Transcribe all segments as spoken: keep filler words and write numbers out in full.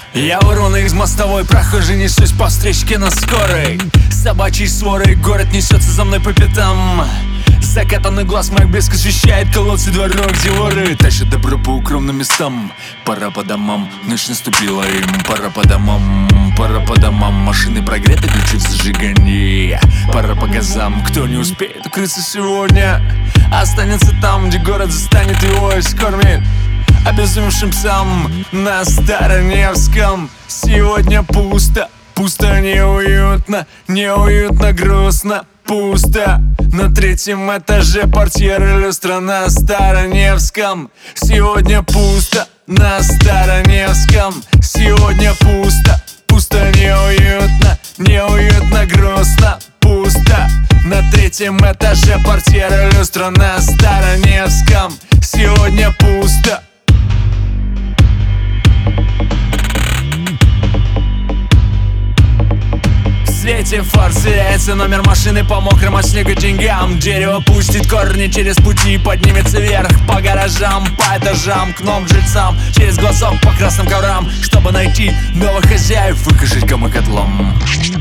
Я ворона из мостовой, прохожий, несусь по встречке на скорой. Собачьей сворой город несется за мной по пятам. Закатанный глаз моих блеск освещает колодцы дворов, где воры тащат добро по укромным местам. Пора по домам, ночь наступила им. Пора по домам, пора по домам. Машины прогреты, ключи в зажигании. Пора по газам, кто не успеет укрыться сегодня, останется там, где город застанет его и скормит обезумевшим псам. На Староневском сегодня пусто, пусто, неуютно, неуютно, грустно, пусто. На третьем этаже портьеры, люстра. На Староневском сегодня пусто. На Староневском сегодня пусто, пусто, неуютно, неуютно, грустно, пусто. На третьем этаже портьеры, люстра. На Староневском сегодня пусто. В свете фар сверяется номер машины по мокрым от снега деньгам. Дерево пустит корни через пути, поднимется вверх по гаражам, по этажам, к новым жильцам, через глазок по красным коврам, чтобы найти новых хозяев, выкажить кому котлом.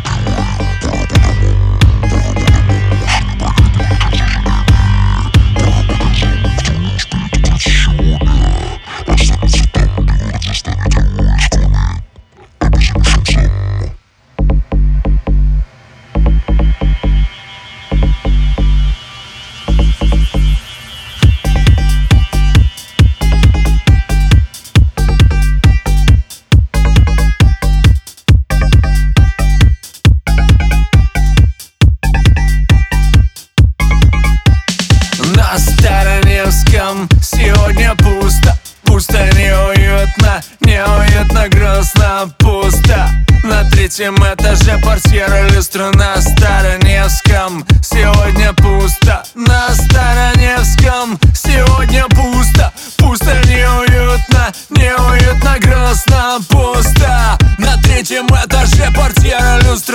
На Староневском сегодня пусто, пусто, неуютно, неуютно, грустно, пусто. На третьем этаже портьера, люстра. На Староневском сегодня пусто. На Староневском сегодня пусто, пусто, неуютно, неуютно, грустно, пусто. На третьем этаже портьера, люстра.